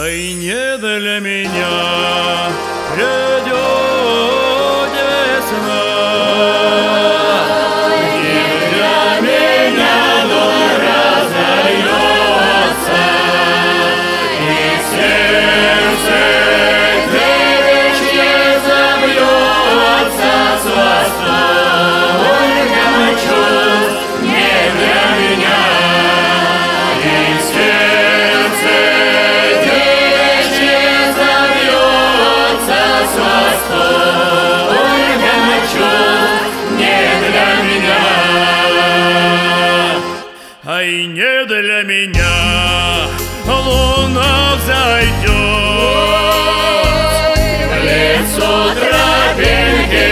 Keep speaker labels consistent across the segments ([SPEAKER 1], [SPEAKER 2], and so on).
[SPEAKER 1] и не для меня придет весна. Не для меня, но разольется, и сердце трепещет забьется с восторгом чувств. Не для меня, и сердце с восторгом чувств. Не для меня, а и не для меня луна взойдет, в лицо тропинки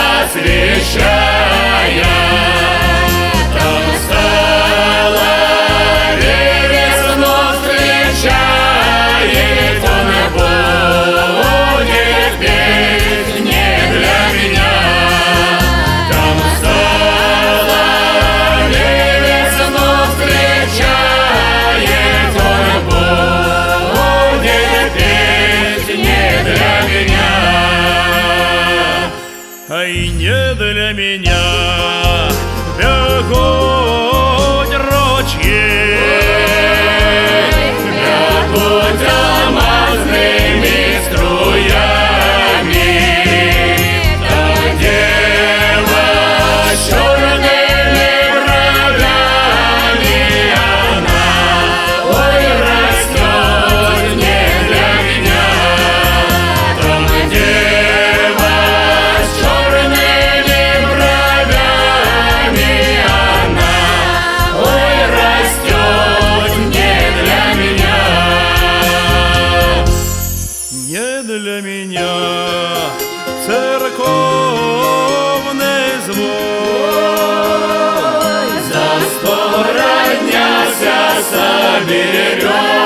[SPEAKER 1] освещая. Там стала весну встречает, он будет петь. Не для меня, там стала весну встречает, он будет петь. Не для меня, а и не для меня бегут ручьи, бегут алмазными струями. Там дева с черными бровями, она ой растет. Не для меня, там дева с черными бровями, она ой растет. Не для меня, не для меня церковный звон. За стол родня вся соберет.